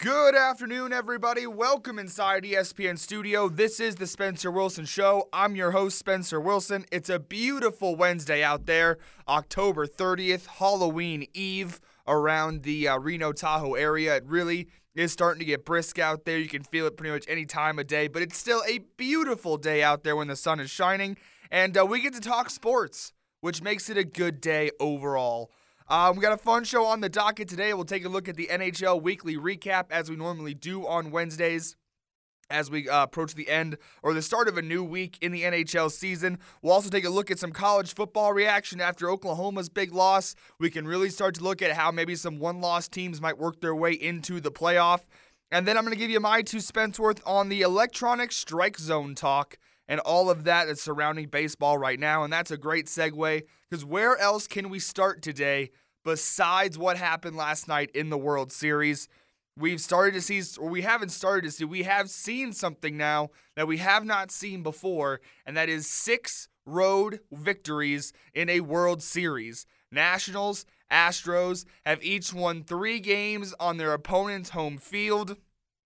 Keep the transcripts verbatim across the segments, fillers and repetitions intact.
Good afternoon, everybody. Welcome inside E S P N Studio. This is the Spencer Wilson Show. I'm your host, Spencer Wilson. It's a beautiful Wednesday out there, October thirtieth, Halloween Eve around the uh, Reno Tahoe area. It really is starting to get brisk out there. You can feel it pretty much any time of day, but it's still a beautiful day out there when the sun is shining, and uh, we get to talk sports, which makes it a good day overall. Um, we got a fun show on the docket today. We'll take a look at the N H L Weekly Recap as we normally do on Wednesdays as we uh, approach the end or the start of a new week in the N H L season. We'll also take a look at some college football reaction after Oklahoma's big loss. We can really start to look at how maybe some one-loss teams might work their way into the playoff. And then I'm going to give you my two cents worth on the electronic strike zone talk and all of that that's surrounding baseball right now. And that's a great segue, because where else can we start today besides what happened last night in the World Series? We've started to see, or we haven't started to see, we have seen something now that we have not seen before, and that is six road victories in a World Series. Nationals, Astros have each won three games on their opponent's home field.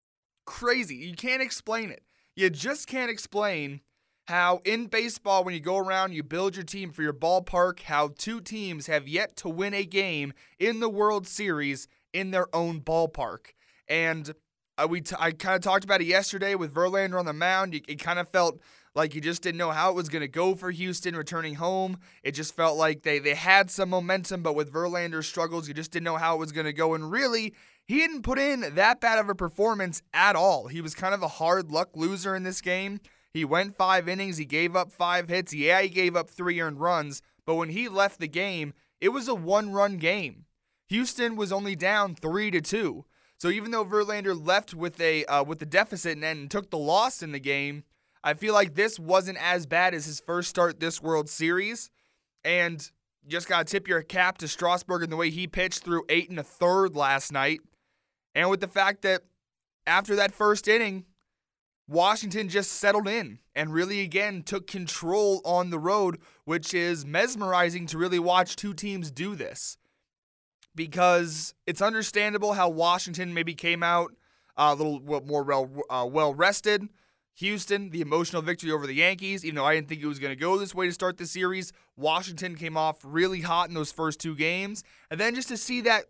Crazy. You can't explain it. You just can't explain how in baseball, when you go around, you build your team for your ballpark, how two teams have yet to win a game in the World Series in their own ballpark. And uh, we t- I kind of talked about it yesterday with Verlander on the mound. It, it kind of felt like you just didn't know how it was going to go for Houston returning home. It just felt like they, they had some momentum, but with Verlander's struggles, you just didn't know how it was going to go. And really, he didn't put in that bad of a performance at all. He was kind of a hard luck loser in this game. He went five innings. He gave up five hits. Yeah, he gave up three earned runs. But when he left the game, it was a one-run game. Houston was only down three to two. So even though Verlander left with a uh, with the deficit and then took the loss in the game, I feel like this wasn't as bad as his first start this World Series. And you just got to tip your cap to Strasburg and the way he pitched through eight and a third last night. And with the fact that after that first inning, Washington just settled in and really, again, took control on the road, which is mesmerizing to really watch two teams do this. Because it's understandable how Washington maybe came out uh, a little more well, uh, well-rested. Houston, the emotional victory over the Yankees, even though I didn't think it was going to go this way to start the series. Washington came off really hot in those first two games. And then just to see that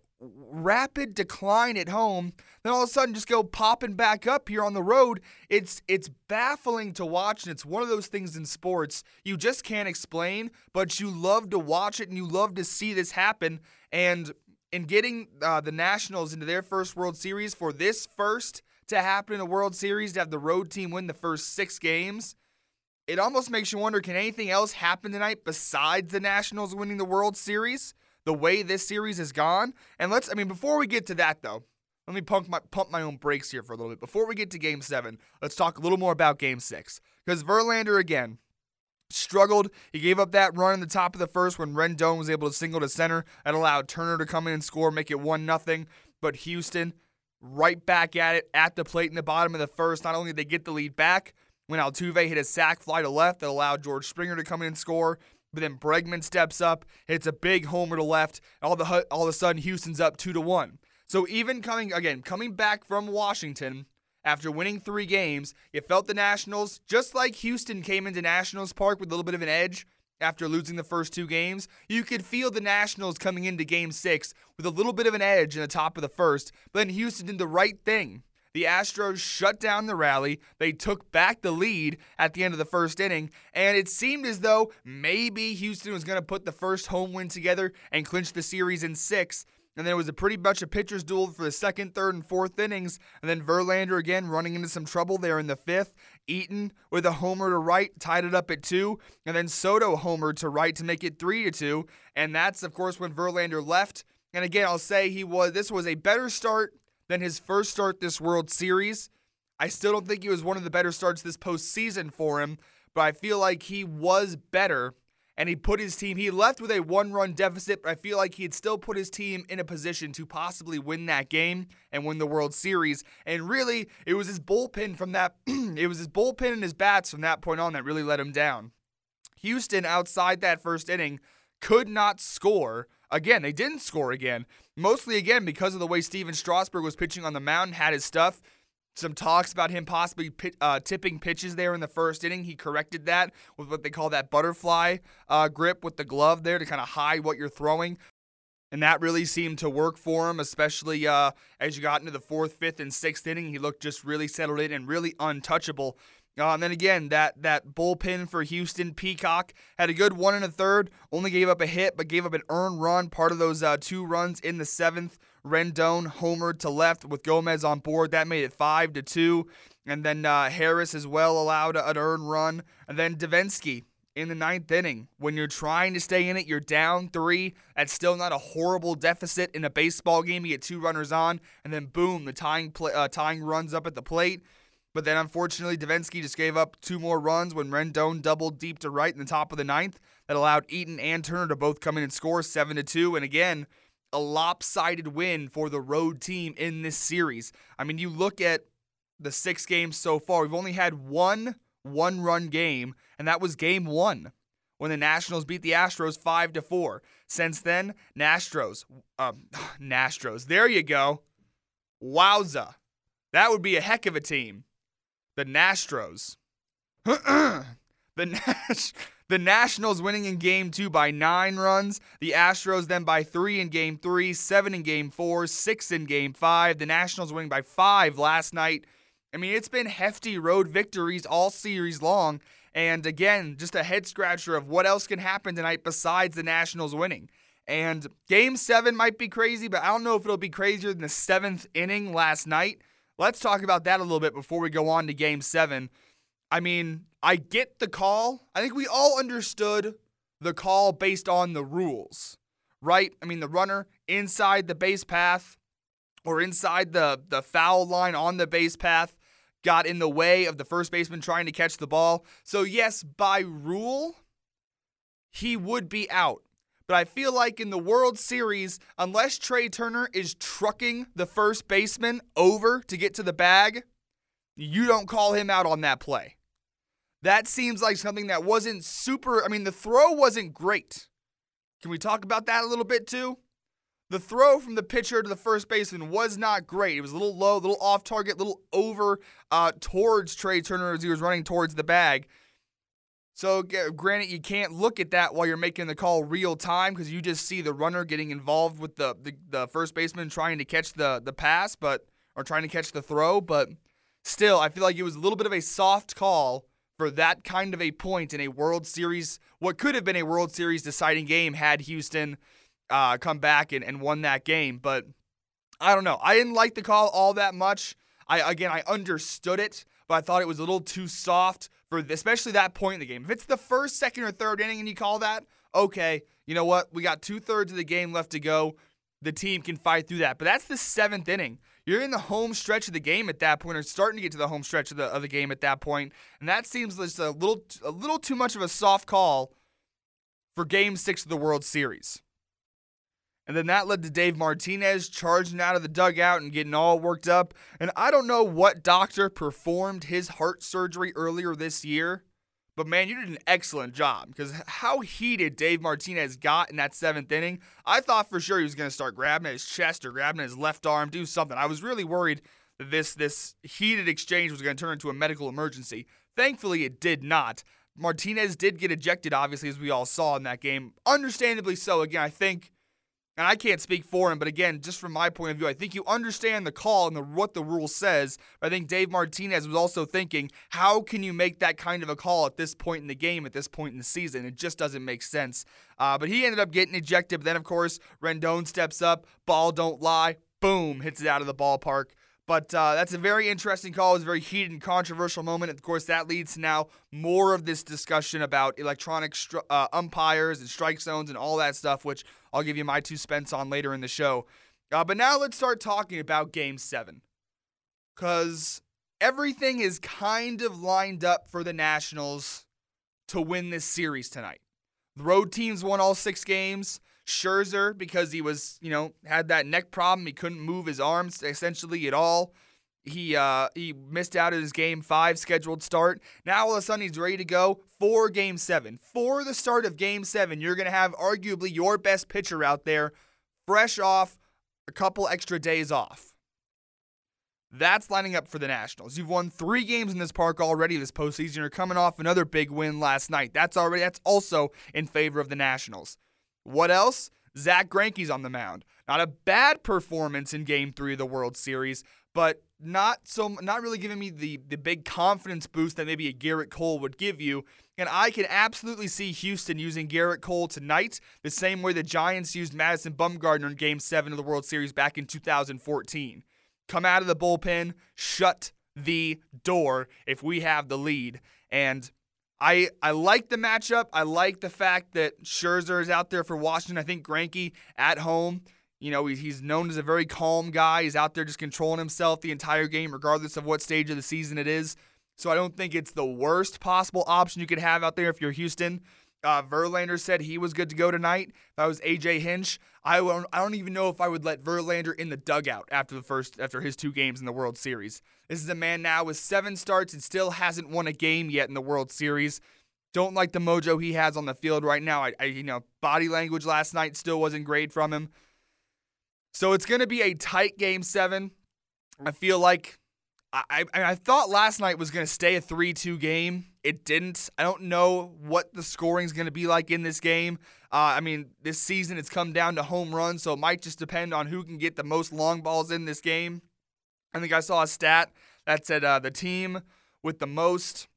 rapid decline at home, then all of a sudden just go popping back up here on the road. It's it's baffling to watch, and it's one of those things in sports you just can't explain, but you love to watch it and you love to see this happen. And in getting uh, the Nationals into their first World Series, for this first to happen in a World Series, to have the road team win the first six games, it almost makes you wonder, can anything else happen tonight besides the Nationals winning the World Series? The way this series has gone. And let's, I mean, before we get to that, though, let me pump my, pump my own brakes here for a little bit. Before we get to Game seven, let's talk a little more about Game six. Because Verlander, again, struggled. He gave up that run in the top of the first when Rendon was able to single to center. That allowed Turner to come in and score, make it one nothing. But Houston, right back at it, at the plate in the bottom of the first. Not only did they get the lead back, when Altuve hit a sac fly to left that allowed George Springer to come in and score. But then Bregman steps up, hits a big homer to left, and all, the, all of a sudden Houston's up two to one. So even coming, again, coming back from Washington after winning three games, you felt the Nationals, just like Houston came into Nationals Park with a little bit of an edge after losing the first two games, you could feel the Nationals coming into Game six with a little bit of an edge in the top of the first, but then Houston did the right thing. The Astros shut down the rally. They took back the lead at the end of the first inning, and it seemed as though maybe Houston was going to put the first home win together and clinch the series in six. And then it was a pretty much a pitcher's duel for the second, third, and fourth innings. And then Verlander again running into some trouble there in the fifth. Eaton with a homer to right tied it up at two. And then Soto homered to right to make it three to two. And that's, of course, when Verlander left. And again, I'll say he was this was a better start than his first start this World Series. I still don't think he was one of the better starts this postseason for him, but I feel like he was better, and he put his team, he left with a one-run deficit, but I feel like he had still put his team in a position to possibly win that game and win the World Series. And really, it was his bullpen from that, it was his bullpen and his bats from that point on that really let him down. Houston, outside that first inning, could not score again, they didn't score again. Mostly, again, because of the way Steven Strasburg was pitching on the mound, had his stuff. Some talks about him possibly pit, uh, tipping pitches there in the first inning. He corrected that with what they call that butterfly uh, grip with the glove there to kind of hide what you're throwing. And that really seemed to work for him, especially uh, as you got into the fourth, fifth, and sixth inning. He looked just really settled in and really untouchable. Uh, and then again, that that bullpen for Houston, Peacock, had a good one and a third, only gave up a hit, but gave up an earned run, part of those uh, two runs in the seventh. Rendon homered to left with Gomez on board. That made it five to two. And then uh, Harris as well allowed an earned run. And then Devenski in the ninth inning. When you're trying to stay in it, you're down three. That's still not a horrible deficit in a baseball game. You get two runners on, and then boom, the tying play, uh, tying runs up at the plate. But then, unfortunately, Devenski just gave up two more runs when Rendon doubled deep to right in the top of the ninth. That allowed Eaton and Turner to both come in and score seven to two. And again, a lopsided win for the road team in this series. I mean, you look at the six games so far. We've only had one one-run game, and that was game one when the Nationals beat the Astros five to four. Since then, Nastros, um, Nastros, there you go. Wowza. That would be a heck of a team. The Nastros. the, Nash- the Nationals winning in game two by nine runs. The Astros then by three in game three, seven in game four, six in game five. The Nationals winning by five last night. I mean, it's been hefty road victories all series long. And again, just a head scratcher of what else can happen tonight besides the Nationals winning. And game seven might be crazy, but I don't know if it'll be crazier than the seventh inning last night. Let's talk about that a little bit before we go on to game seven. I mean, I get the call. I think we all understood the call based on the rules, right? I mean, the runner inside the base path or inside the, the foul line on the base path got in the way of the first baseman trying to catch the ball. So yes, by rule, he would be out. But I feel like in the World Series, unless Trey Turner is trucking the first baseman over to get to the bag, you don't call him out on that play. That seems like something that wasn't super, I mean, the throw wasn't great. Can we talk about that a little bit too? The throw from the pitcher to the first baseman was not great. It was a little low, a little off target, a little over uh, towards Trey Turner as he was running towards the bag. So, granted, you can't look at that while you're making the call real time because you just see the runner getting involved with the, the, the first baseman trying to catch the, the pass, but or trying to catch the throw. But still, I feel like it was a little bit of a soft call for that kind of a point in a World Series, what could have been a World Series deciding game had Houston uh, come back and, and won that game. But I don't know. I didn't like the call all that much. I Again, I understood it, but I thought it was a little too soft for especially that point in the game. If it's the first, second, or third inning and you call that, okay, you know what? We got two-thirds of the game left to go. The team can fight through that. But that's the seventh inning. You're in the home stretch of the game at that point, or starting to get to the home stretch of the, of the game at that point, and that seems just a little, a little too much of a soft call for Game six of the World Series. And then that led to Dave Martinez charging out of the dugout and getting all worked up. And I don't know what doctor performed his heart surgery earlier this year, but man, you did an excellent job because how heated Dave Martinez got in that seventh inning, I thought for sure he was going to start grabbing at his chest or grabbing at his left arm, do something. I was really worried that this, this heated exchange was going to turn into a medical emergency. Thankfully, it did not. Martinez did get ejected, obviously, as we all saw in that game. Understandably so. Again, I think... And I can't speak for him, but again, just from my point of view, I think you understand the call and the, what the rule says. But I think Dave Martinez was also thinking, how can you make that kind of a call at this point in the game, at this point in the season? It just doesn't make sense. Uh, but he ended up getting ejected. But then, of course, Rendon steps up, ball don't lie, boom, hits it out of the ballpark. But uh, that's a very interesting call. It was a very heated and controversial moment. Of course, that leads to now more of this discussion about electronic stri- uh, umpires and strike zones and all that stuff, which I'll give you my two cents on later in the show. Uh, but now let's start talking about Game seven. Because everything is kind of lined up for the Nationals to win this series tonight. The road teams won all six games. Scherzer, because he was, you know, had that neck problem. He couldn't move his arms essentially at all. He uh, he missed out at his Game five scheduled start. Now all of a sudden he's ready to go for Game seven. For the start of Game seven, you're going to have arguably your best pitcher out there fresh off a couple extra days off. That's lining up for the Nationals. You've won three games in this park already this postseason. You're coming off another big win last night. That's already that's also in favor of the Nationals. What else? Zach Greinke's on the mound. Not a bad performance in Game three of the World Series, but not so not really giving me the, the big confidence boost that maybe a Garrett Cole would give you. And I can absolutely see Houston using Garrett Cole tonight the same way the Giants used Madison Bumgarner in Game seven of the World Series back in two thousand fourteen. Come out of the bullpen, shut the door if we have the lead. And I I like the matchup. I like the fact that Scherzer is out there for Washington. I think Greinke at home, you know, he's known as a very calm guy. He's out there just controlling himself the entire game, regardless of what stage of the season it is. So I don't think it's the worst possible option you could have out there if you're Houston. Uh, Verlander said he was good to go tonight. If I was A J Hinch, I don't, I don't even know if I would let Verlander in the dugout after the first after his two games in the World Series. This is a man now with seven starts and still hasn't won a game yet in the World Series. Don't like the mojo he has on the field right now. I, I you know, body language last night still wasn't great from him. So it's going to be a tight Game seven. I feel like I, I, I thought last night was going to stay a three two game. It didn't. I don't know what the scoring is going to be like in this game. Uh, I mean, this season it's come down to home runs, so it might just depend on who can get the most long balls in this game. I think I saw a stat that said uh, the team with the most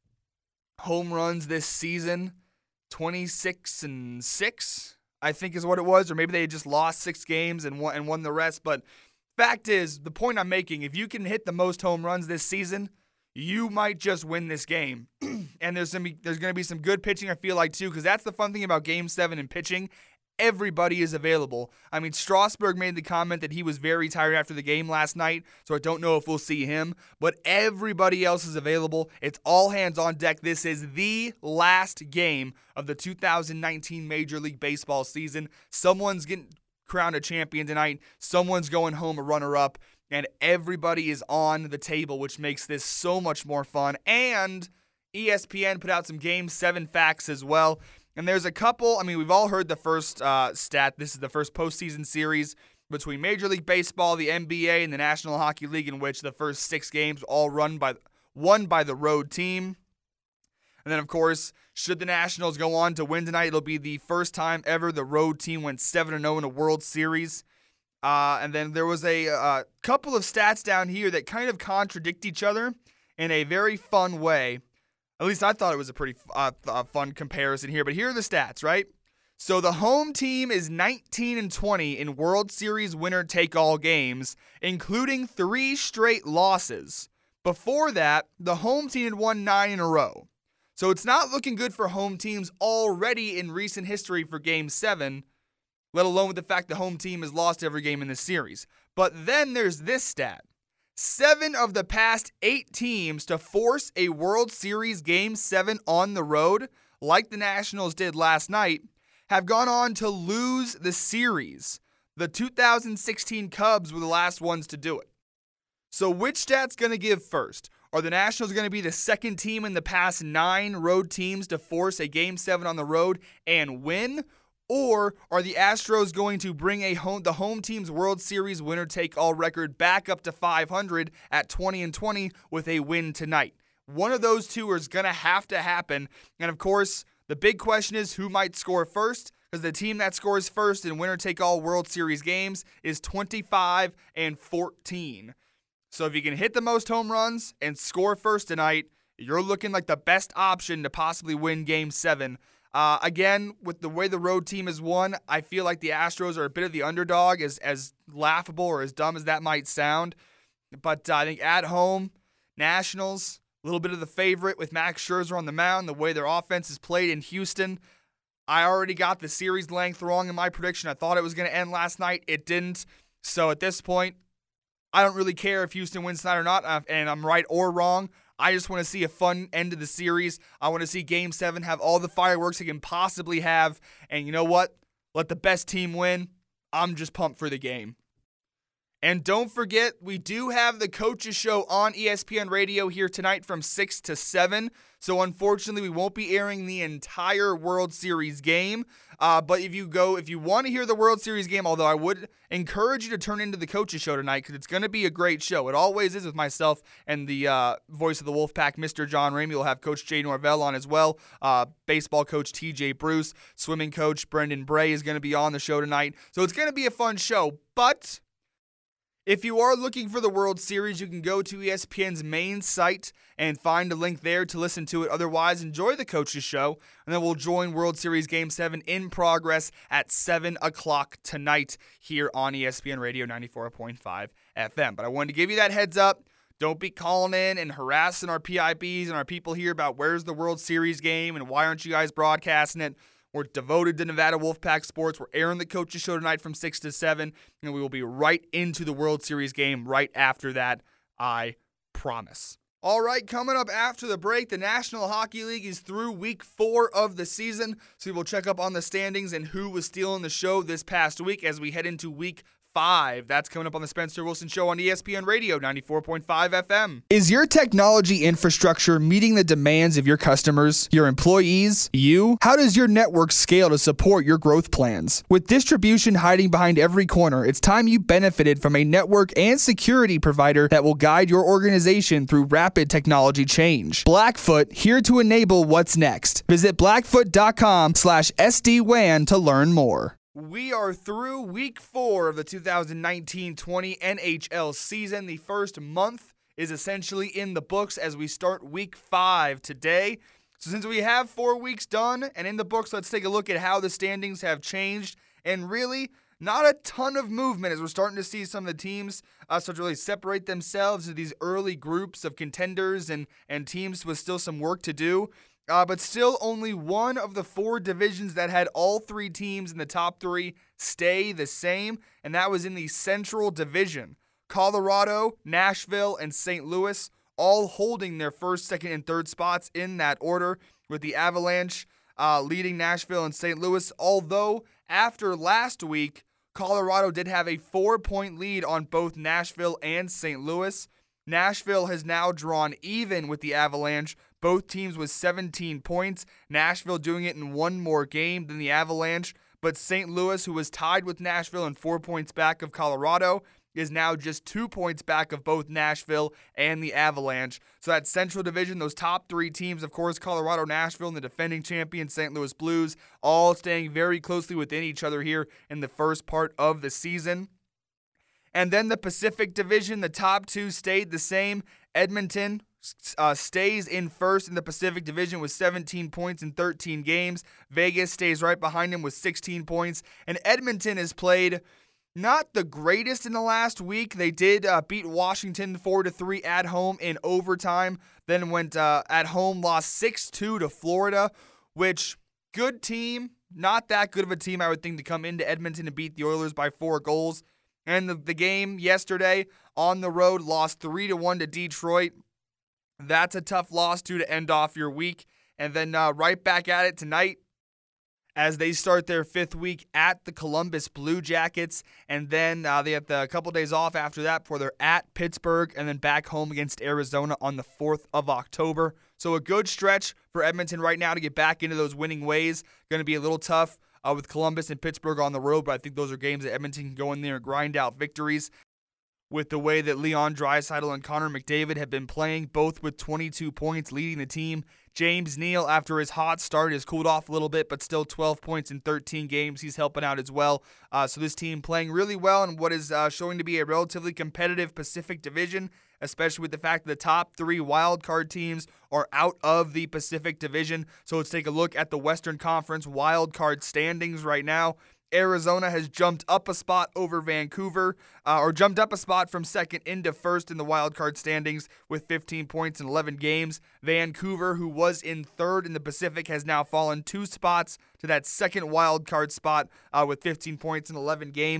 home runs this season, twenty-six and six, I think is what it was, or maybe they just lost six games and won and won the rest. But fact is, the point I'm making, if you can hit the most home runs this season, you might just win this game. And there's gonna be there's gonna be some good pitching, I feel like, too, because that's the fun thing about Game seven and pitching. Everybody is available. I mean, Strasburg made the comment that he was very tired after the game last night, so I don't know if we'll see him. But everybody else is available. It's all hands on deck. This is the last game of the two thousand nineteen Major League Baseball season. Someone's getting crowned a champion tonight. Someone's going home a runner-up. And everybody is on the table, which makes this so much more fun. And E S P N put out some Game seven facts as well. And there's a couple, I mean, we've all heard the first uh, stat. This is the first postseason series between Major League Baseball, the N B A, and the National Hockey League, in which the first six games all run by won by the road team. And then, of course, should the Nationals go on to win tonight, it'll be the first time ever the road team went seven and oh in a World Series. Uh, and then there was a uh, couple of stats down here that kind of contradict each other in a very fun way. At least I thought it was a pretty uh, uh, fun comparison here. But here are the stats, right? So the home team is nineteen and twenty in World Series winner-take-all games, including three straight losses. Before that, the home team had won nine in a row. So it's not looking good for home teams already in recent history for Game seven, let alone with the fact the home team has lost every game in this series. But then there's this stat. Seven of the past eight teams to force a World Series Game seven on the road, like the Nationals did last night, have gone on to lose the series. The two thousand sixteen Cubs were the last ones to do it. So which stat's going to give first? Are the Nationals going to be the second team in the past nine road teams to force a Game seven on the road and win? Or are the Astros going to bring a home, the home team's World Series winner-take-all record back up to five hundred at twenty and twenty with a win tonight? One of those two is going to have to happen. And, of course, the big question is who might score first, because the team that scores first in winner-take-all World Series games is twenty-five and fourteen. So if you can hit the most home runs and score first tonight, you're looking like the best option to possibly win Game seven. Uh, again, with the way the road team has won, I feel like the Astros are a bit of the underdog, as as laughable or as dumb as that might sound. But uh, I think at home, Nationals, a little bit of the favorite with Max Scherzer on the mound, the way their offense is played in Houston. I already got the series length wrong in my prediction. I thought it was going to end last night. It didn't. So at this point, I don't really care if Houston wins tonight or not, and I'm right or wrong. I just want to see a fun end to the series. I want to see Game seven have all the fireworks it can possibly have. And you know what? Let the best team win. I'm just pumped for the game. And don't forget, we do have the Coaches Show on E S P N Radio here tonight from six to seven. So unfortunately, we won't be airing the entire World Series game. Uh, but if you go, if you want to hear the World Series game, although I would encourage you to turn into the Coaches Show tonight because it's going to be a great show. It always is with myself and the uh, voice of the Wolfpack, Mister John Ramey. We'll have Coach Jay Norvell on as well. Uh, baseball coach T J Bruce, swimming coach Brendan Bray is going to be on the show tonight. So it's going to be a fun show. But if you are looking for the World Series, you can go to E S P N's main site and find a link there to listen to it. Otherwise, enjoy the Coaches Show, and then we'll join World Series Game seven in progress at seven o'clock tonight here on E S P N Radio ninety-four point five F M. But I wanted to give you that heads up. Don't be calling in and harassing our P I Bs and our people here about where's the World Series game and why aren't you guys broadcasting it. We're devoted to Nevada Wolfpack sports. We're airing the Coaches Show tonight from six to seven, and we will be right into the World Series game right after that, I promise. All right, coming up after the break, the National Hockey League is through week four of the season, so we will check up on the standings and who was stealing the show this past week as we head into week five. That's coming up on the Spencer Wilson Show on E S P N Radio ninety-four point five F M. Is your technology infrastructure meeting the demands of your customers, your employees, you? How does your network scale to support your growth plans? With distribution hiding behind every corner, it's time you benefited from a network and security provider that will guide your organization through rapid technology change. Blackfoot, here to enable what's next. Visit blackfoot.com slash SD-WAN to learn more. We are through week four of the two thousand nineteen twenty N H L season. The first month is essentially in the books as we start week five today. So since we have four weeks done and in the books, let's take a look at how the standings have changed. And really, not a ton of movement as we're starting to see some of the teams uh, start to really separate themselves into these early groups of contenders and, and teams with still some work to do. Uh, but still only one of the four divisions that had all three teams in the top three stay the same, and that was in the Central Division. Colorado, Nashville, and Saint Louis all holding their first, second, and third spots in that order, with the Avalanche uh, leading Nashville and Saint Louis, although after last week, Colorado did have a four-point lead on both Nashville and Saint Louis. Nashville has now drawn even with the Avalanche, both teams with seventeen points. Nashville doing it in one more game than the Avalanche, but Saint Louis, who was tied with Nashville and four points back of Colorado, is now just two points back of both Nashville and the Avalanche. So that Central Division, those top three teams, of course, Colorado, Nashville, and the defending champion Saint Louis Blues, all staying very closely within each other here in the first part of the season. And then the Pacific Division, the top two stayed the same. Edmonton uh, stays in first in the Pacific Division with seventeen points in thirteen games. Vegas stays right behind him with sixteen points. And Edmonton has played not the greatest in the last week. They did uh, beat Washington four to three at home in overtime. Then went uh, at home, lost six two to Florida, which, good team. Not that good of a team, I would think, to come into Edmonton and beat the Oilers by four goals. And the, the game yesterday on the road lost three to one to Detroit. That's a tough loss too to end off your week. And then uh, right back at it tonight as they start their fifth week at the Columbus Blue Jackets. And then uh, they have the, a couple days off after that before they're at Pittsburgh and then back home against Arizona on the fourth of October. So a good stretch for Edmonton right now to get back into those winning ways. Going to be a little tough Uh, with Columbus and Pittsburgh on the road, but I think those are games that Edmonton can go in there and grind out victories. With the way that Leon Draisaitl and Connor McDavid have been playing, both with twenty-two points leading the team. James Neal, after his hot start, has cooled off a little bit, but still twelve points in thirteen games. He's helping out as well. Uh, so this team playing really well in what is uh, showing to be a relatively competitive Pacific Division, especially with the fact that the top three wild card teams are out of the Pacific Division. So let's take a look at the Western Conference wild card standings right now. Arizona has jumped up a spot over Vancouver, uh, or jumped up a spot from second into first in the wild card standings with fifteen points in eleven games. Vancouver, who was in third in the Pacific, has now fallen two spots to that second wild card spot uh, with fifteen points in eleven games.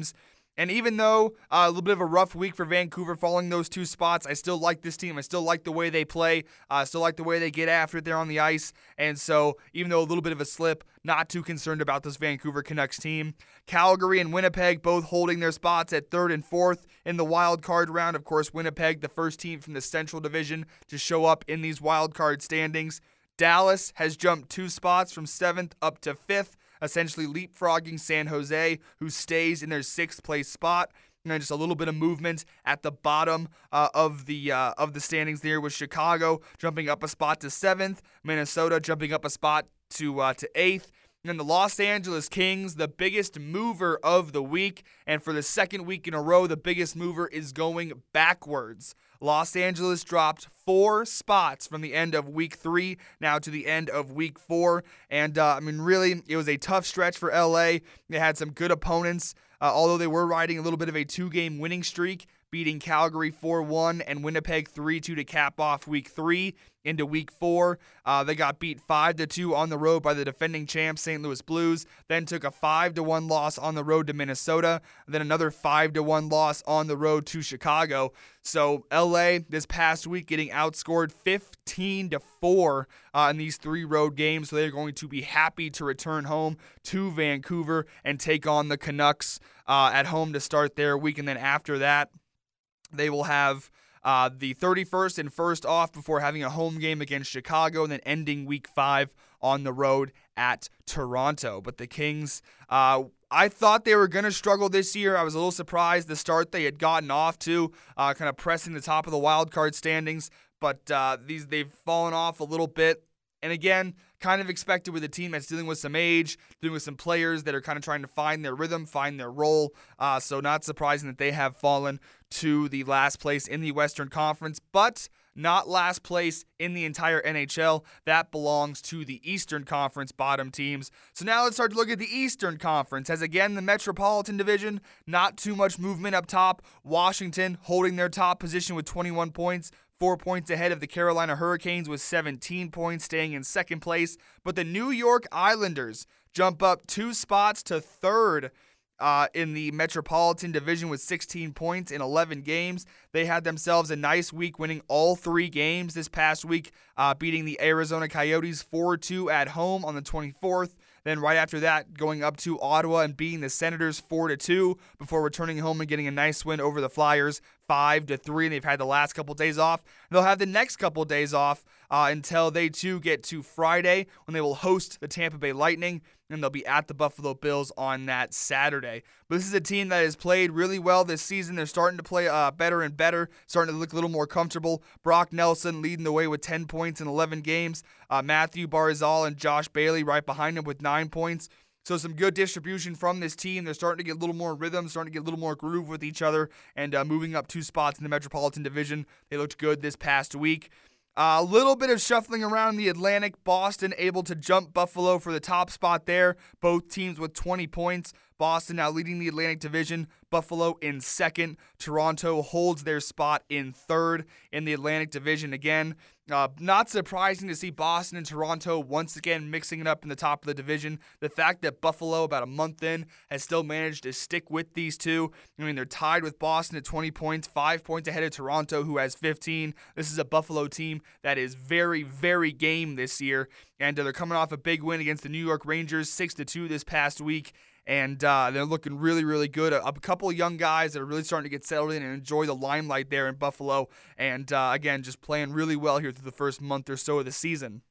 And even though uh, a little bit of a rough week for Vancouver following those two spots, I still like this team. I still like the way they play. I uh, still like the way they get after it there on the ice. And so even though a little bit of a slip, not too concerned about this Vancouver Canucks team. Calgary and Winnipeg both holding their spots at third and fourth in the wild card round. Of course, Winnipeg, the first team from the Central Division to show up in these wild card standings. Dallas has jumped two spots from seventh up to fifth, essentially leapfrogging San Jose, who stays in their sixth place spot. And then just a little bit of movement at the bottom uh, of the uh, of the standings there, with Chicago jumping up a spot to seventh, Minnesota jumping up a spot to uh, to eighth. And then the Los Angeles Kings, the biggest mover of the week, and for the second week in a row, the biggest mover is going backwards. Los Angeles dropped four spots from the end of week three now to the end of week four. And, uh, I mean, really, it was a tough stretch for L A. They had some good opponents, uh, although they were riding a little bit of a two-game winning streak, beating Calgary four one and Winnipeg three two to cap off week three into week four. Uh, they got beat five to two on the road by the defending champs Saint Louis Blues, then took a five to one loss on the road to Minnesota, then another five to one loss on the road to Chicago. So L A this past week getting outscored fifteen to four uh, in these three road games. So they're going to be happy to return home to Vancouver and take on the Canucks uh, at home to start their week. And then after that, they will have uh, the thirty-first and first off before having a home game against Chicago and then ending week five on the road at Toronto. But the Kings, uh, I thought they were going to struggle this year. I was a little surprised the start they had gotten off to, uh, kind of pressing the top of the wild card standings. But uh, these they've fallen off a little bit. And again, kind of expected with a team that's dealing with some age, dealing with some players that are kind of trying to find their rhythm, find their role. Uh, so not surprising that they have fallen to the last place in the Western Conference, but not last place in the entire N H L. That belongs to the Eastern Conference bottom teams. So now let's start to look at the Eastern Conference. As again, the Metropolitan Division, not too much movement up top. Washington holding their top position with twenty-one points. Four points ahead of the Carolina Hurricanes with seventeen points, staying in second place. But the New York Islanders jump up two spots to third uh, in the Metropolitan Division with sixteen points in eleven games. They had themselves a nice week, winning all three games this past week, uh, beating the Arizona Coyotes four two at home on the twenty-fourth. Then right after that, going up to Ottawa and beating the Senators four to two before returning home and getting a nice win over the Flyers five to three. And they've had the last couple days off. They'll have the next couple days off uh, until they too get to Friday, when they will host the Tampa Bay Lightning, and they'll be at the Buffalo Bills on that Saturday. But this is a team that has played really well this season. They're starting to play uh, better and better, starting to look a little more comfortable. Brock Nelson leading the way with ten points in eleven games. Uh, Matthew Barzal and Josh Bailey right behind him with nine points. So some good distribution from this team. They're starting to get a little more rhythm, starting to get a little more groove with each other, and uh, moving up two spots in the Metropolitan Division. They looked good this past week. Uh, a little bit of shuffling around the Atlantic. Boston able to jump Buffalo for the top spot there. Both teams with twenty points. Boston now leading the Atlantic Division. Buffalo in second. Toronto holds their spot in third in the Atlantic Division again. Uh, not surprising to see Boston and Toronto once again mixing it up in the top of the division. The fact that Buffalo, about a month in, has still managed to stick with these two. I mean, they're tied with Boston at twenty points, five points ahead of Toronto, who has fifteen. This is a Buffalo team that is very, very game this year, and uh, they're coming off a big win against the New York Rangers, six to two this past week. And uh, they're looking really, really good. A, a couple of young guys that are really starting to get settled in and enjoy the limelight there in Buffalo. And uh, again, just playing really well here through the first month or so of the season.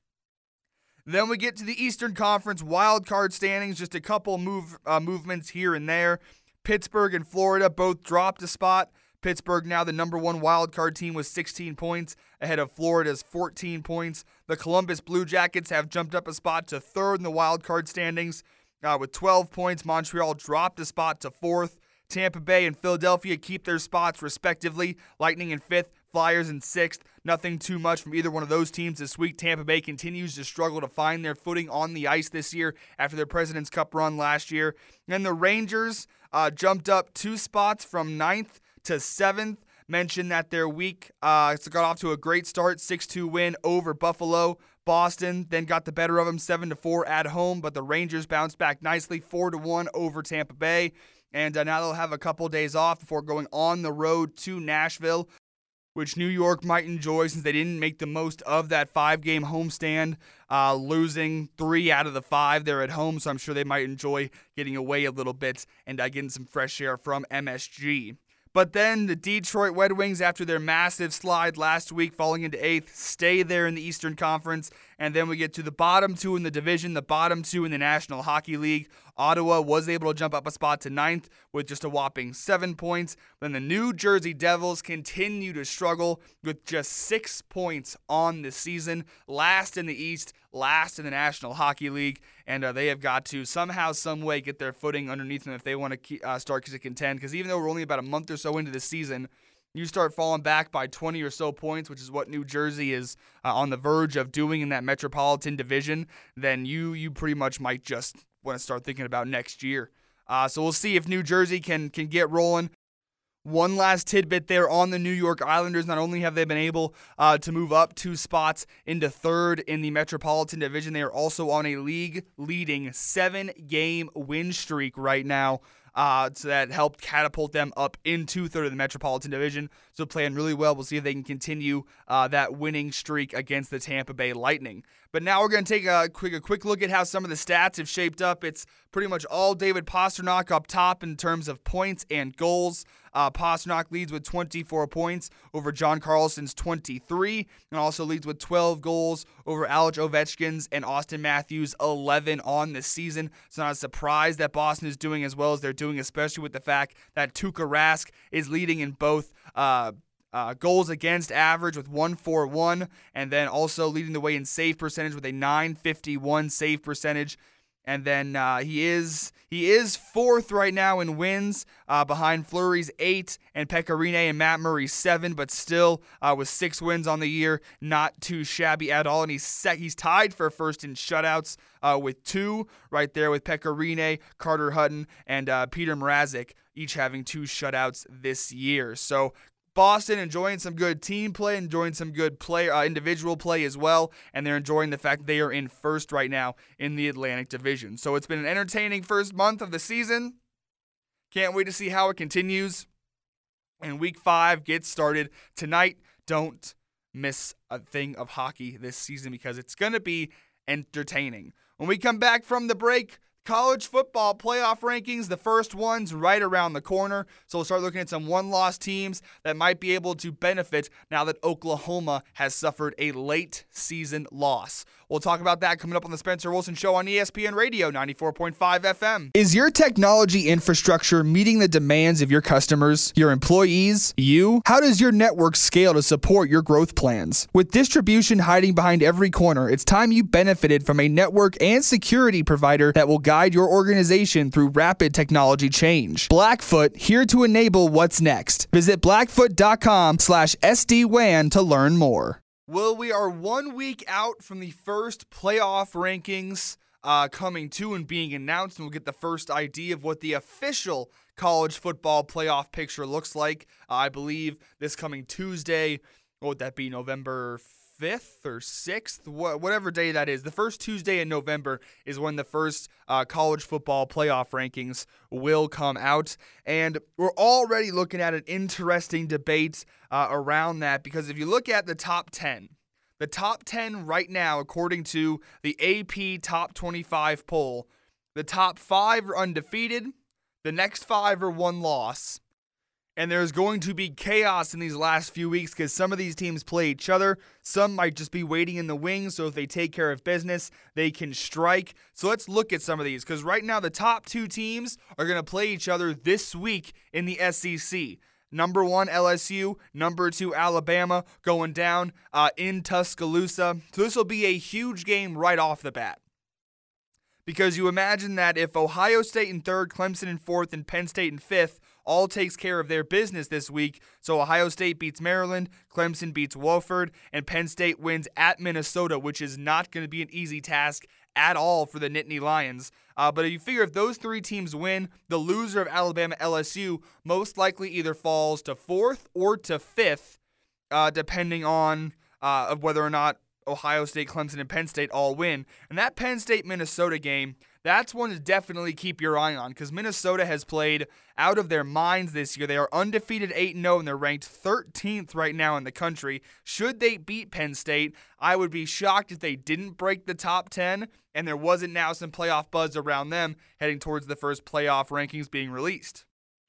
Then we get to the Eastern Conference wild card standings. Just a couple move uh, movements here and there. Pittsburgh and Florida both dropped a spot. Pittsburgh now the number one wild card team with sixteen points ahead of Florida's fourteen points. The Columbus Blue Jackets have jumped up a spot to third in the wild card standings. Uh, with twelve points, Montreal dropped a spot to fourth. Tampa Bay and Philadelphia keep their spots respectively. Lightning in fifth, Flyers in sixth. Nothing too much from either one of those teams this week. Tampa Bay continues to struggle to find their footing on the ice this year after their President's Cup run last year. And the Rangers uh, jumped up two spots from ninth to seventh. Mentioned that their week uh, got off to a great start, six two win over Buffalo. Boston then got the better of them, seven to four at home, but the Rangers bounced back nicely, four to one over Tampa Bay. And uh, now they'll have a couple days off before going on the road to Nashville, which New York might enjoy since they didn't make the most of that five-game homestand, uh, losing three out of the five there at home. So I'm sure they might enjoy getting away a little bit and uh, getting some fresh air from M S G. But then the Detroit Red Wings, after their massive slide last week, falling into eighth, stay there in the Eastern Conference. And then we get to the bottom two in the division, the bottom two in the National Hockey League. Ottawa was able to jump up a spot to ninth with just a whopping seven points. Then the New Jersey Devils continue to struggle with just six points on the season. Last in the East, last in the National Hockey League. And uh, they have got to somehow, some way get their footing underneath them if they want to keep, uh, start to contend. Because even though we're only about a month or so into the season, you start falling back by twenty or so points, which is what New Jersey is uh, on the verge of doing in that Metropolitan Division, then you you pretty much might just want to start thinking about next year. Uh, so we'll see if New Jersey can can get rolling. One last tidbit there on the New York Islanders. Not only have they been able uh, to move up two spots into third in the Metropolitan Division, they are also on a league-leading seven-game win streak right now. Uh, so that helped catapult them up into third of the Metropolitan Division. So playing really well. We'll see if they can continue uh, that winning streak against the Tampa Bay Lightning. But now we're going to take a quick a quick look at how some of the stats have shaped up. It's pretty much all David Pastrnak up top in terms of points and goals. Uh, Pastrnak leads with twenty-four points over John Carlson's twenty-three, and also leads with twelve goals over Alex Ovechkin's and Austin Matthews' eleven on the season. It's not a surprise that Boston is doing as well as they're doing, especially with the fact that Tuukka Rask is leading in both uh, uh, goals against average with one forty-one, and then also leading the way in save percentage with a nine fifty-one save percentage. And then uh, he is he is fourth right now in wins, uh, behind Fleury's eight and Pekka Rinne and Matt Murray's seven, but still uh, with six wins on the year, not too shabby at all. And he's sec- he's tied for first in shutouts uh, with two right there with Pekka Rinne, Carter Hutton, and uh, Peter Mrazek, each having two shutouts this year. So Boston enjoying some good team play, enjoying some good play, uh, individual play as well, and they're enjoying the fact they are in first right now in the Atlantic Division. So it's been an entertaining first month of the season. Can't wait to see how it continues. And week five gets started tonight. Don't miss a thing of hockey this season because it's going to be entertaining. When we come back from the break, college football playoff rankings, the first one's right around the corner. So we'll start looking at some one-loss teams that might be able to benefit now that Oklahoma has suffered a late season loss. We'll talk about that coming up on the Spencer Wilson Show on E S P N Radio ninety-four point five F M. Is your technology infrastructure meeting the demands of your customers, your employees, you? How does your network scale to support your growth plans? With distribution hiding behind every corner, it's time you benefited from a network and security provider that will guide your organization through rapid technology change. Blackfoot, here to enable what's next. Visit blackfoot.com slash SD-WAN to learn more. Well, we are one week out from the first playoff rankings uh, coming to and being announced, and we'll get the first idea of what the official college football playoff picture looks like. Uh, I believe this coming Tuesday, what would that be, November fifth or sixth, Wh- whatever day that is. The first Tuesday in November is when the first uh, college football playoff rankings will come out. And we're already looking at an interesting debate uh, around that, because if you look at the top ten, the top ten right now, according to the A P Top twenty-five poll, the top five are undefeated, the next five are one loss. And there's going to be chaos in these last few weeks because some of these teams play each other. Some might just be waiting in the wings, so if they take care of business, they can strike. So let's look at some of these, because right now the top two teams are going to play each other this week in the S E C. Number one, L S U. Number two, Alabama, going down uh, in Tuscaloosa. So this will be a huge game right off the bat. Because you imagine that if Ohio State in third, Clemson in fourth, and Penn State in fifth all takes care of their business this week, so Ohio State beats Maryland, Clemson beats Wofford, and Penn State wins at Minnesota, which is not going to be an easy task at all for the Nittany Lions. Uh, but if you figure if those three teams win, the loser of Alabama L S U most likely either falls to fourth or to fifth, uh, depending on uh, of whether or not Ohio State, Clemson, and Penn State all win. And that Penn State-Minnesota game, that's one to definitely keep your eye on because Minnesota has played out of their minds this year. They are undefeated eight and oh, and they're ranked thirteenth right now in the country. Should they beat Penn State, I would be shocked if they didn't break the top ten, and there wasn't now some playoff buzz around them heading towards the first playoff rankings being released.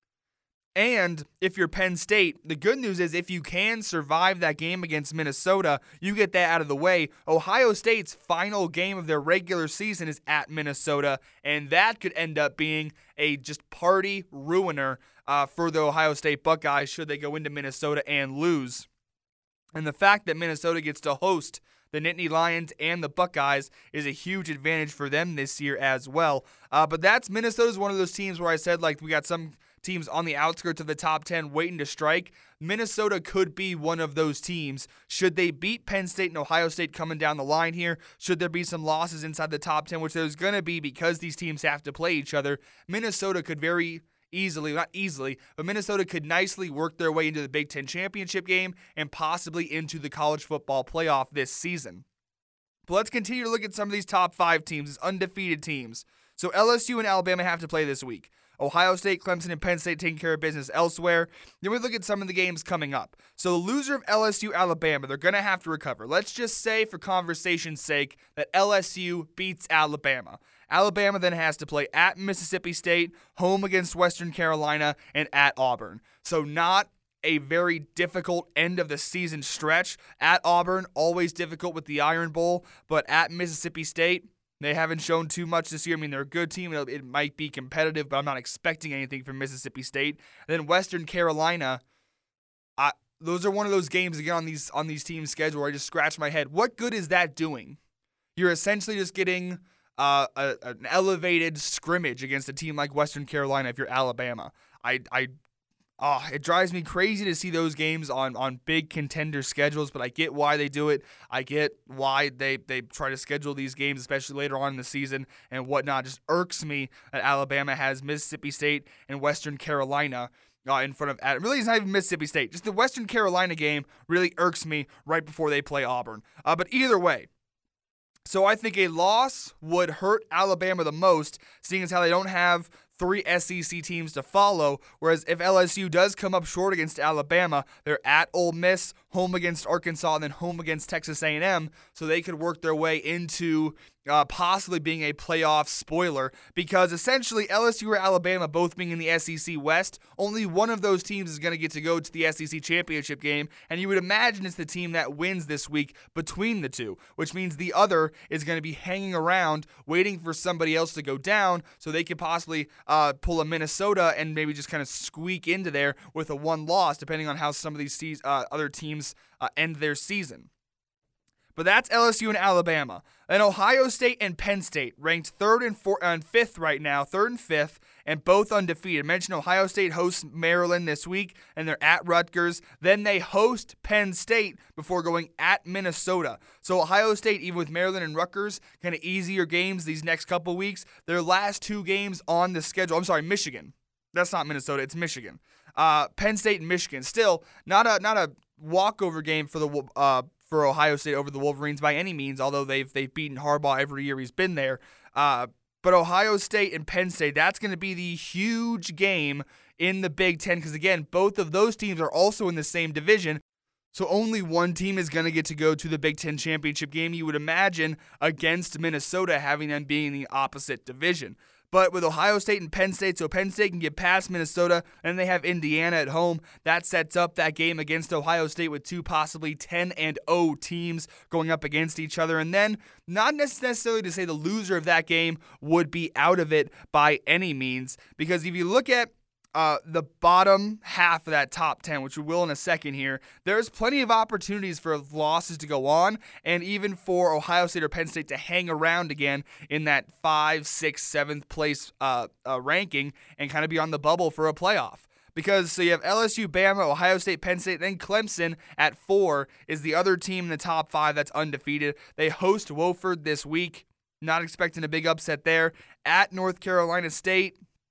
And if you're Penn State, the good news is if you can survive that game against Minnesota, you get that out of the way. Ohio State's final game of their regular season is at Minnesota, and that could end up being a just party ruiner uh, for the Ohio State Buckeyes should they go into Minnesota and lose. And the fact that Minnesota gets to host the Nittany Lions and the Buckeyes is a huge advantage for them this year as well. Uh, but that's Minnesota's one of those teams where I said, like, we got some teams on the outskirts of the top ten waiting to strike. Minnesota could be one of those teams. Should they beat Penn State and Ohio State coming down the line here, should there be some losses inside the top ten, which there's going to be because these teams have to play each other, Minnesota could very easily, not easily, but Minnesota could nicely work their way into the Big Ten championship game and possibly into the college football playoff this season. But let's continue to look at some of these top five teams, these undefeated teams. So L S U and Alabama have to play this week. Ohio State, Clemson, and Penn State taking care of business elsewhere. Then we look at some of the games coming up. So the loser of L S U, Alabama, they're going to have to recover. Let's just say, for conversation's sake, that L S U beats Alabama. Alabama then has to play at Mississippi State, home against Western Carolina, and at Auburn. So not a very difficult end of the season stretch. At Auburn, always difficult with the Iron Bowl, but at Mississippi State, they haven't shown too much this year. I mean, they're a good team. It might be competitive, but I'm not expecting anything from Mississippi State. And then Western Carolina, I, those are one of those games, again, on these on these teams' schedule where I just scratch my head. What good is that doing? You're essentially just getting uh, a, an elevated scrimmage against a team like Western Carolina if you're Alabama. I, I Oh, it drives me crazy to see those games on, on big contender schedules, but I get why they do it. I get why they, they try to schedule these games, especially later on in the season and whatnot. It just irks me that Alabama has Mississippi State and Western Carolina uh, in front of – really, it's not even Mississippi State. Just the Western Carolina game really irks me right before they play Auburn. Uh, but either way, so I think a loss would hurt Alabama the most, seeing as how they don't have – three S E C teams to follow, whereas if L S U does come up short against Alabama, they're at Ole Miss, home against Arkansas, and then home against Texas A and M, so they could work their way into uh, possibly being a playoff spoiler, because essentially L S U or Alabama both being in the S E C West, only one of those teams is going to get to go to the S E C championship game, and you would imagine it's the team that wins this week between the two, which means the other is going to be hanging around waiting for somebody else to go down so they could possibly uh, pull a Minnesota and maybe just kind of squeak into there with a one loss, depending on how some of these se- uh, other teams uh, end their season. But that's L S U and Alabama. Then Ohio State and Penn State, ranked third and fourth and fifth right now, third and fifth, and both undefeated. I mentioned Ohio State hosts Maryland this week, and they're at Rutgers. Then they host Penn State before going at Minnesota. So Ohio State, even with Maryland and Rutgers, kind of easier games these next couple weeks. Their last two games on the schedule, I'm sorry, Michigan. That's not Minnesota, it's Michigan. Uh, Penn State and Michigan. Still, not a not a walkover game for the uh, for Ohio State over the Wolverines by any means, although they've they've beaten Harbaugh every year he's been there. Uh, but Ohio State and Penn State, that's going to be the huge game in the Big Ten, because, again, both of those teams are also in the same division, so only one team is going to get to go to the Big Ten championship game, you would imagine, against Minnesota, having them being in the opposite division. But with Ohio State and Penn State, so Penn State can get past Minnesota, and they have Indiana at home. That sets up that game against Ohio State with two possibly ten and oh teams going up against each other. And then, not necessarily to say the loser of that game would be out of it by any means, because if you look at Uh, the bottom half of that top ten, which we will in a second here, there's plenty of opportunities for losses to go on, and even for Ohio State or Penn State to hang around again in that five, sixth, seventh place uh, uh, ranking and kind of be on the bubble for a playoff. Because so you have L S U, Bama, Ohio State, Penn State, then Clemson at four is the other team in the top five that's undefeated. They host Wofford this week. Not expecting a big upset there. At North Carolina State,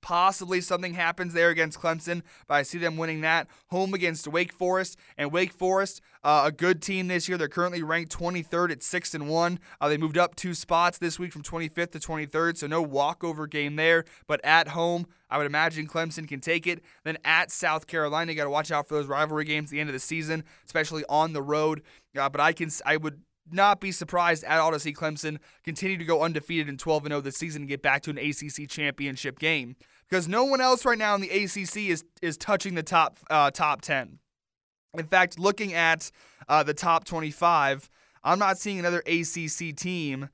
Possibly something happens there against Clemson, but I see them winning that. Home against Wake Forest, and Wake Forest, uh, a good team this year. They're currently ranked twenty-third at six and one. Uh, they moved up two spots this week from twenty-fifth to twenty-third, so no walkover game there. But at home, I would imagine Clemson can take it. Then at South Carolina, you got to watch out for those rivalry games at the end of the season, especially on the road. Uh, but I can, I would. not be surprised at all to see Clemson continue to go undefeated in twelve and oh this season and get back to an A C C championship game, because no one else right now in the A C C is is touching the top uh, top ten. In fact, looking at uh, the top twenty-five, I'm not seeing another A C C team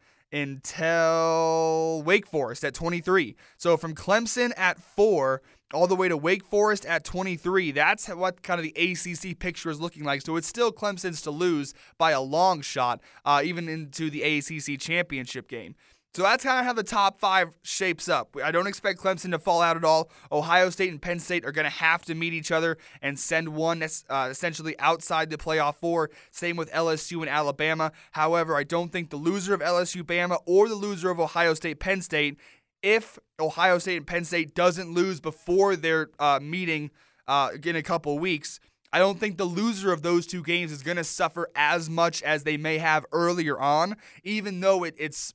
until Wake Forest at twenty-three. So from Clemson at four all the way to Wake Forest at twenty-three, that's what kind of the A C C picture is looking like. So it's still Clemson's to lose by a long shot, uh, even into the A C C championship game. So that's kind of how the top five shapes up. I don't expect Clemson to fall out at all. Ohio State and Penn State are going to have to meet each other and send one uh, essentially outside the playoff four. Same with L S U and Alabama. However, I don't think the loser of L S U-Bama or the loser of Ohio State-Penn State, if Ohio State and Penn State doesn't lose before their uh, meeting uh, in a couple weeks, I don't think the loser of those two games is going to suffer as much as they may have earlier on, even though it, it's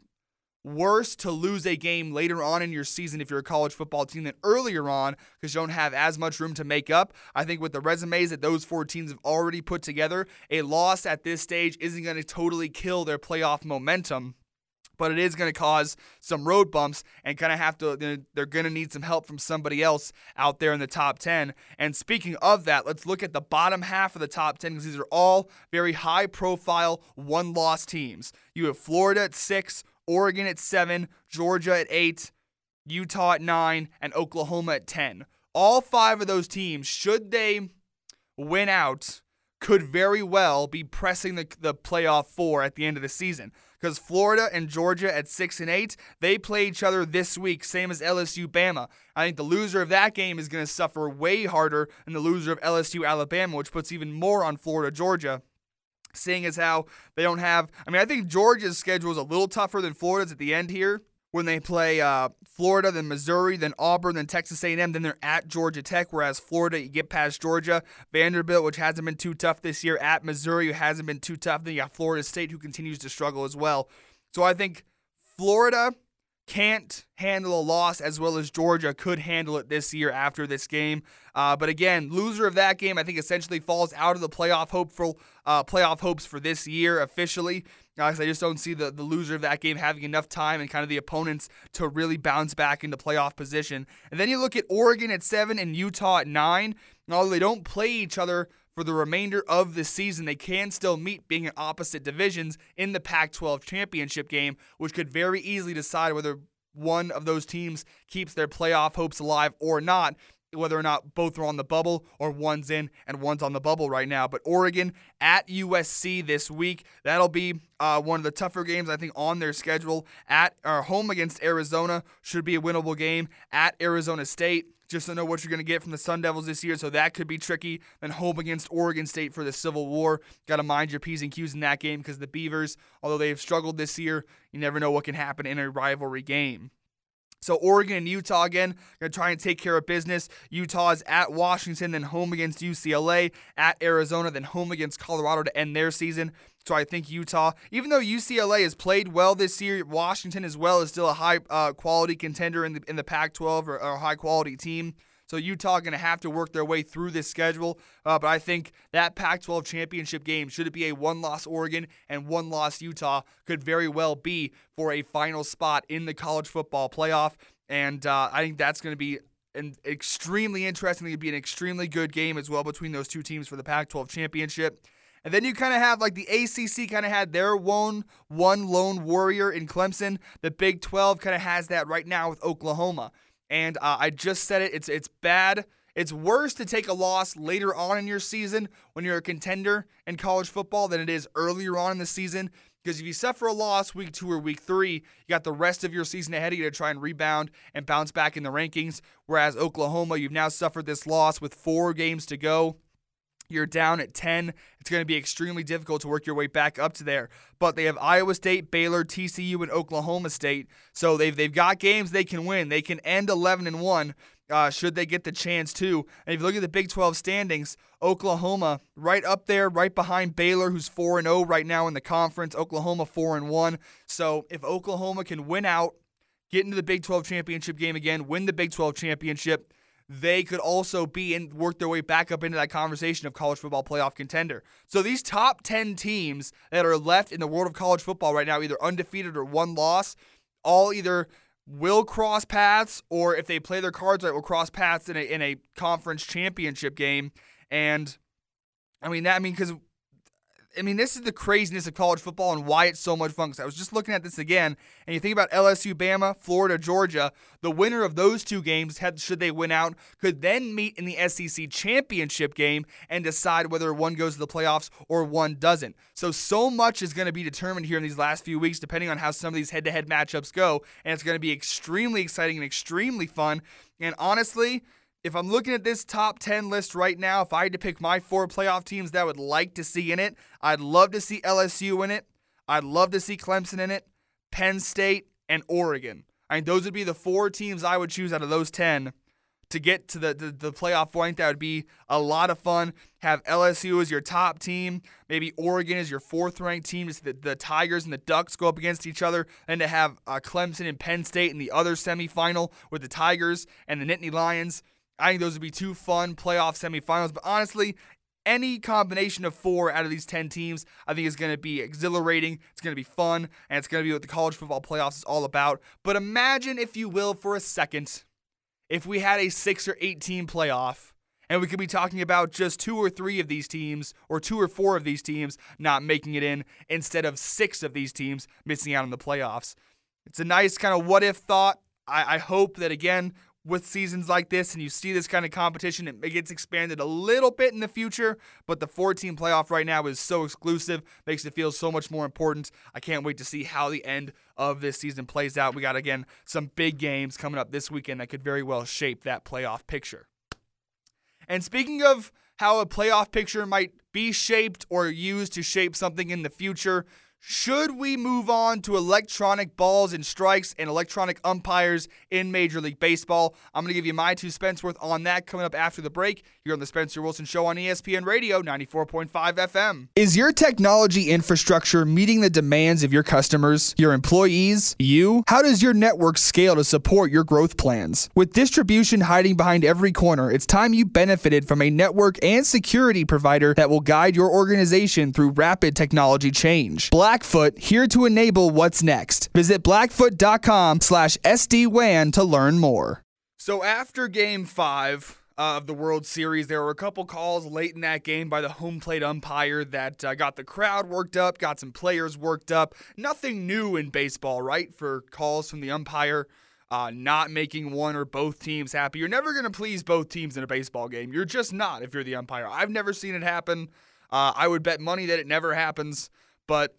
worse to lose a game later on in your season if you're a college football team than earlier on, because you don't have as much room to make up. I think with the resumes that those four teams have already put together, a loss at this stage isn't going to totally kill their playoff momentum, but it is going to cause some road bumps and kind of have to, they're going to need some help from somebody else out there in the top ten. And speaking of that, let's look at the bottom half of the top ten, because these are all very high-profile one-loss teams. You have Florida at six, Oregon at seven, Georgia at eight, Utah at nine, and Oklahoma at ten. All five of those teams, should they win out, could very well be pressing the, the playoff four at the end of the season. Because Florida and Georgia at six and eight, they play each other this week, same as L S U-Bama. I think the loser of that game is going to suffer way harder than the loser of L S U-Alabama, which puts even more on Florida-Georgia. Seeing as how they don't have, I mean, I think Georgia's schedule is a little tougher than Florida's at the end here, when they play uh, Florida, then Missouri, then Auburn, then Texas A and M, then they're at Georgia Tech, whereas Florida, you get past Georgia, Vanderbilt, which hasn't been too tough this year, at Missouri, who hasn't been too tough, then you got Florida State, who continues to struggle as well. So I think Florida can't handle a loss as well as Georgia could handle it this year after this game. Uh, but again, loser of that game, I think, essentially falls out of the playoff hopeful uh, playoff hopes for this year officially. Uh, I just don't see the, the loser of that game having enough time and kind of the opponents to really bounce back into playoff position. And then you look at Oregon at seven and Utah at nine. And although they don't play each other for the remainder of the season, they can still meet, being in opposite divisions, in the Pac twelve championship game, which could very easily decide whether one of those teams keeps their playoff hopes alive or not, whether or not both are on the bubble or one's in and one's on the bubble right now. But Oregon at U S C this week, that'll be uh, one of the tougher games, I think, on their schedule. At or home against Arizona should be a winnable game. At Arizona State, just to know what you're going to get from the Sun Devils this year, so that could be tricky. Then home against Oregon State for the Civil War. Got to mind your P's and Q's in that game, because the Beavers, although they've struggled this year, you never know what can happen in a rivalry game. So Oregon and Utah, again, going to try and take care of business. Utah is at Washington, then home against U C L A, at Arizona, then home against Colorado to end their season. So I think Utah, even though U C L A has played well this year, Washington as well is still a high-quality uh, contender in the in the Pac twelve, or, or a high-quality team. So Utah going to have to work their way through this schedule. Uh, but I think that Pac twelve championship game, should it be a one-loss Oregon and one-loss Utah, could very well be for a final spot in the college football playoff. And uh, I think that's going to be an extremely interesting. It'd be an extremely good game as well between those two teams for the Pac twelve championship. And then you kind of have, like, the A C C kind of had their one, one lone warrior in Clemson. The Big twelve kind of has that right now with Oklahoma. And uh, I just said it, it's it's bad. It's worse to take a loss later on in your season when you're a contender in college football than it is earlier on in the season. Because if you suffer a loss week two or week three, you got the rest of your season ahead of you to try and rebound and bounce back in the rankings. Whereas Oklahoma, you've now suffered this loss with four games to go. You're down at ten. It's going to be extremely difficult to work your way back up to there. But they have Iowa State, Baylor, T C U, and Oklahoma State. So they've they've got games they can win. They can end eleven and one uh, should they get the chance to. And if you look at the Big twelve standings, Oklahoma right up there, right behind Baylor, who's four and oh right now in the conference. Oklahoma four and one. So if Oklahoma can win out, get into the Big twelve championship game again, win the Big twelve championship, they could also be and work their way back up into that conversation of college football playoff contender. So these top ten teams that are left in the world of college football right now, either undefeated or one loss, all either will cross paths, or if they play their cards right, will cross paths in a in a conference championship game. And I mean that I mean because I mean, this is the craziness of college football and why it's so much fun. Because I was just looking at this again, and you think about L S U, Bama, Florida, Georgia. The winner of those two games, had, should they win out, could then meet in the S E C championship game and decide whether one goes to the playoffs or one doesn't. So, so much is going to be determined here in these last few weeks, depending on how some of these head-to-head matchups go. And it's going to be extremely exciting and extremely fun. And honestly, if I'm looking at this top ten list right now, if I had to pick my four playoff teams that I would like to see in it, I'd love to see L S U in it. I'd love to see Clemson in it, Penn State, and Oregon. I mean, those would be the four teams I would choose out of those ten to get to the, the, the playoff point. That would be a lot of fun. Have L S U as your top team, maybe Oregon as your fourth-ranked team. Just the, the Tigers and the Ducks go up against each other, and to have uh, Clemson and Penn State in the other semifinal with the Tigers and the Nittany Lions. I think those would be two fun playoff semifinals. But honestly, any combination of four out of these ten teams, I think is going to be exhilarating. It's going to be fun, and it's going to be what the college football playoffs is all about. But imagine, if you will, for a second, if we had a six or eight team playoff, and we could be talking about just two or three of these teams, or two or four of these teams not making it in, instead of six of these teams missing out on the playoffs. It's a nice kind of what-if thought. I, I hope that, again, with seasons like this and you see this kind of competition, it gets expanded a little bit in the future, but the four-team playoff right now is so exclusive, makes it feel so much more important. I can't wait to see how the end of this season plays out. We got, again, some big games coming up this weekend that could very well shape that playoff picture. And speaking of how a playoff picture might be shaped or used to shape something in the future, should we move on to electronic balls and strikes and electronic umpires in Major League Baseball? I'm going to give you my two cents worth on that coming up after the break here on the Spencer Wilson Show on E S P N Radio ninety-four point five F M. Is your technology infrastructure meeting the demands of your customers, your employees, you? How does your network scale to support your growth plans? With distribution hiding behind every corner, it's time you benefited from a network and security provider that will guide your organization through rapid technology change. Blackfoot, here to enable what's next. Visit blackfoot.com slash SD-WAN to learn more. So after Game five uh, of the World Series, there were a couple calls late in that game by the home plate umpire that uh, got the crowd worked up, got some players worked up. Nothing new in baseball, right, for calls from the umpire uh, not making one or both teams happy. You're never going to please both teams in a baseball game. You're just not if you're the umpire. I've never seen it happen. Uh, I would bet money that it never happens, but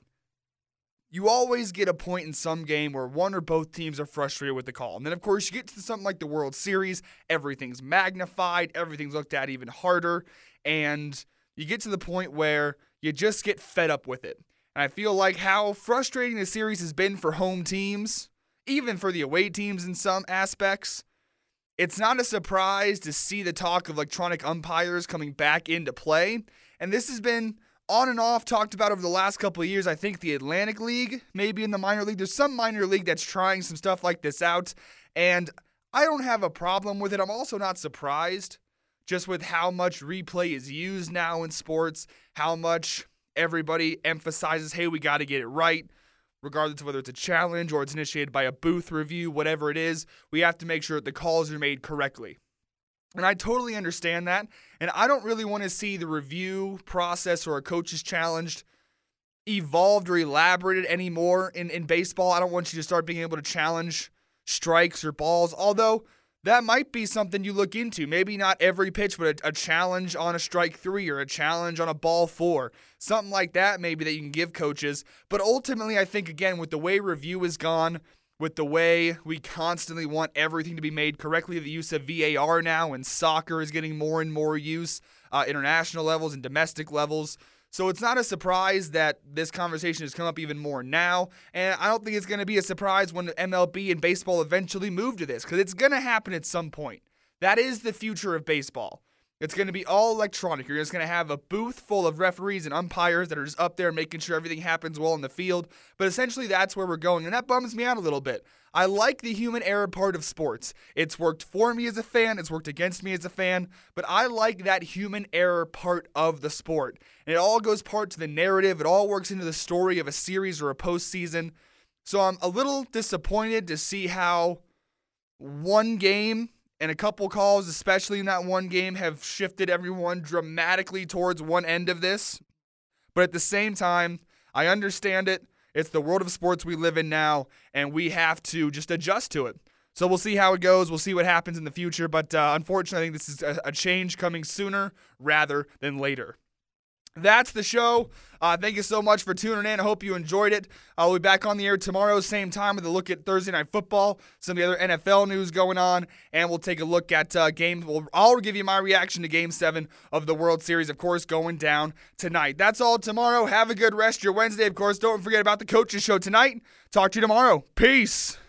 you always get a point in some game where one or both teams are frustrated with the call. And then, of course, you get to something like the World Series. Everything's magnified. Everything's looked at even harder. And you get to the point where you just get fed up with it. And I feel like how frustrating the series has been for home teams, even for the away teams in some aspects, it's not a surprise to see the talk of electronic umpires coming back into play. And this has been on and off talked about over the last couple of years. I think the Atlantic League, maybe in the minor league. There's some minor league that's trying some stuff like this out, and I don't have a problem with it. I'm also not surprised just with how much replay is used now in sports, how much everybody emphasizes, hey, we got to get it right, regardless of whether it's a challenge or it's initiated by a booth review, whatever it is. We have to make sure that the calls are made correctly. And I totally understand that, and I don't really want to see the review process or a coach's challenge evolved or elaborated anymore in, in baseball. I don't want you to start being able to challenge strikes or balls, although that might be something you look into. Maybe not every pitch, but a, a challenge on a strike three or a challenge on a ball four. Something like that maybe that you can give coaches. But ultimately, I think, again, with the way review is gone, with the way we constantly want everything to be made correctly, the use of V A R now, and soccer is getting more and more use. uh, international levels and domestic levels. So it's not a surprise that this conversation has come up even more now, and I don't think it's going to be a surprise when M L B and baseball eventually move to this, because it's going to happen at some point. That is the future of baseball. It's going to be all electronic. You're just going to have a booth full of referees and umpires that are just up there making sure everything happens well in the field, but essentially that's where we're going, and that bums me out a little bit. I like the human error part of sports. It's worked for me as a fan. It's worked against me as a fan. But I like that human error part of the sport. And it all goes part to the narrative. It all works into the story of a series or a postseason. So I'm a little disappointed to see how one game and a couple calls, especially in that one game, have shifted everyone dramatically towards one end of this. But at the same time, I understand it. It's the world of sports we live in now, and we have to just adjust to it. So we'll see how it goes. We'll see what happens in the future. But uh, unfortunately, I think this is a, a change coming sooner rather than later. That's the show. Uh, thank you so much for tuning in. I hope you enjoyed it. I'll be back on the air tomorrow, same time, with a look at Thursday Night Football, some of the other N F L news going on, and we'll take a look at uh, games. We'll, I'll give you my reaction to Game seven of the World Series, of course, going down tonight. That's all tomorrow. Have a good rest of your Wednesday. Of course, don't forget about the Coaches Show tonight. Talk to you tomorrow. Peace.